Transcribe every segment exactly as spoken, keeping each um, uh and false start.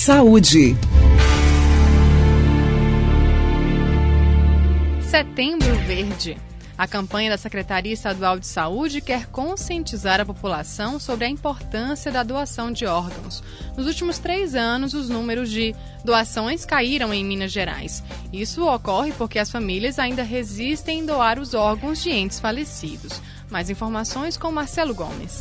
Saúde. Setembro Verde. A campanha da Secretaria Estadual de Saúde quer conscientizar a população sobre a importância da doação de órgãos. Nos últimos três anos, os números de doações caíram em Minas Gerais. Isso ocorre porque as famílias ainda resistem em doar os órgãos de entes falecidos. Mais informações com Marcelo Gomes.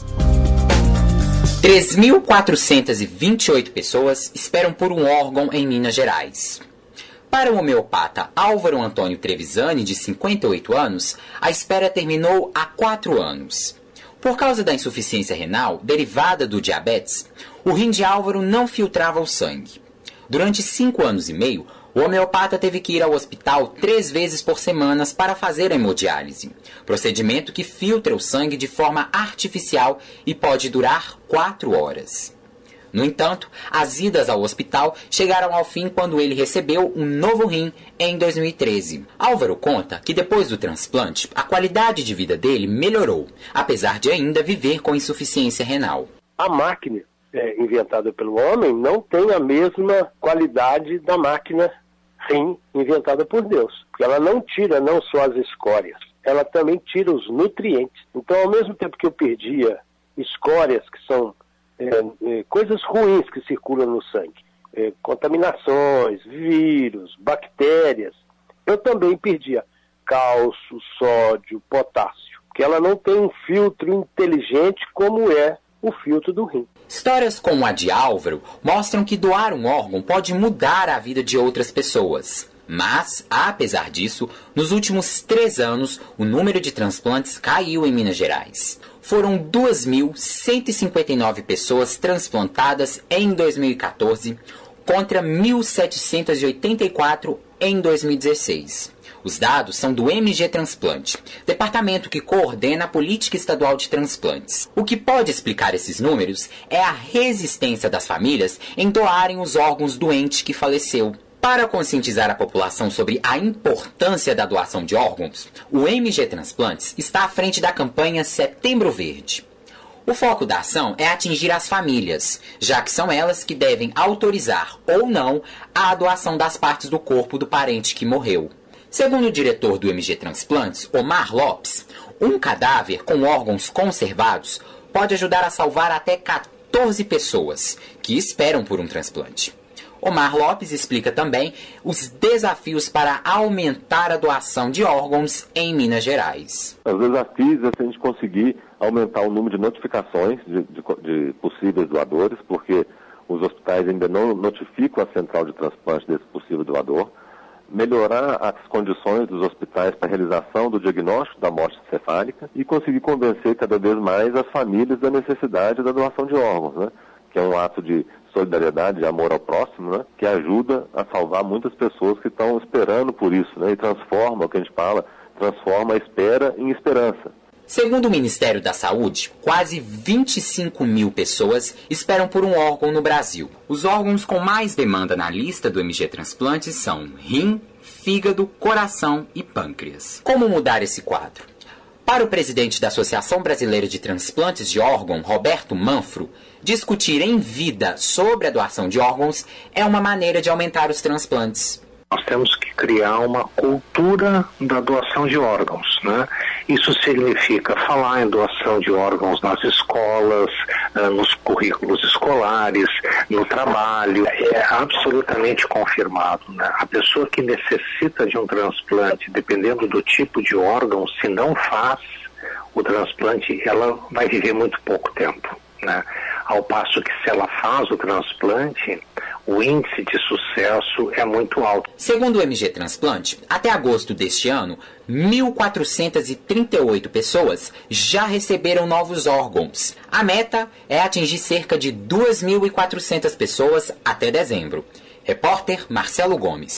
três mil quatrocentas e vinte e oito pessoas esperam por um órgão em Minas Gerais. Para o homeopata Álvaro Antônio Trevisani, de cinquenta e oito anos, a espera terminou há quatro anos. Por causa da insuficiência renal derivada do diabetes, o rim de Álvaro não filtrava o sangue. Durante cinco anos e meio, o homeopata teve que ir ao hospital três vezes por semana para fazer a hemodiálise, procedimento que filtra o sangue de forma artificial e pode durar quatro horas. No entanto, as idas ao hospital chegaram ao fim quando ele recebeu um novo rim em dois mil e treze. Álvaro conta que depois do transplante, a qualidade de vida dele melhorou, apesar de ainda viver com insuficiência renal. A máquina é, inventada pelo homem não tem a mesma qualidade da máquina rim inventada por Deus, porque ela não tira não só as escórias, ela também tira os nutrientes. Então, ao mesmo tempo que eu perdia escórias, que são É, é, coisas ruins que circulam no sangue, é, contaminações, vírus, bactérias, eu também perdia cálcio, sódio, potássio, porque ela não tem um filtro inteligente como é o filtro do rim. Histórias como a de Álvaro mostram que doar um órgão pode mudar a vida de outras pessoas. Mas, apesar disso, nos últimos três anos, o número de transplantes caiu em Minas Gerais. Foram duas mil cento e cinquenta e nove pessoas transplantadas em dois mil e quatorze, contra mil setecentos e oitenta e quatro em dois mil e dezesseis. Os dados são do M G Transplante, departamento que coordena a política estadual de transplantes. O que pode explicar esses números é a resistência das famílias em doarem os órgãos do ente que faleceu. Para conscientizar a população sobre a importância da doação de órgãos, o M G Transplantes está à frente da campanha Setembro Verde. O foco da ação é atingir as famílias, já que são elas que devem autorizar ou não a doação das partes do corpo do parente que morreu. Segundo o diretor do M G Transplantes, Omar Lopes, um cadáver com órgãos conservados pode ajudar a salvar até quatorze pessoas que esperam por um transplante. Omar Lopes explica também os desafios para aumentar a doação de órgãos em Minas Gerais. Os desafios é se a gente conseguir aumentar o número de notificações de, de, de possíveis doadores, porque os hospitais ainda não notificam a central de transplante desse possível doador, melhorar as condições dos hospitais para a realização do diagnóstico da morte encefálica e conseguir convencer cada vez mais as famílias da necessidade da doação de órgãos, né? Que é um ato de solidariedade, de amor ao próximo, né? Que ajuda a salvar muitas pessoas que estão esperando por isso, né? E transforma, o que a gente fala, transforma a espera em esperança. Segundo o Ministério da Saúde, quase vinte e cinco mil pessoas esperam por um órgão no Brasil. Os órgãos com mais demanda na lista do M G Transplantes são rim, fígado, coração e pâncreas. Como mudar esse quadro? Para o presidente da Associação Brasileira de Transplantes de Órgão, Roberto Manfro, discutir em vida sobre a doação de órgãos é uma maneira de aumentar os transplantes. Nós temos que criar uma cultura da doação de órgãos, né? Isso significa falar em doação de órgãos nas escolas, nos currículos escolares, no trabalho. É absolutamente confirmado, né? A pessoa que necessita de um transplante, dependendo do tipo de órgão, se não faz o transplante, ela vai viver muito pouco tempo, né? Ao passo que se ela faz o transplante, o índice de sucesso é muito alto. Segundo o M G Transplante, até agosto deste ano, mil quatrocentas e trinta e oito pessoas já receberam novos órgãos. A meta é atingir cerca de duas mil e quatrocentas pessoas até dezembro. Repórter Marcelo Gomes.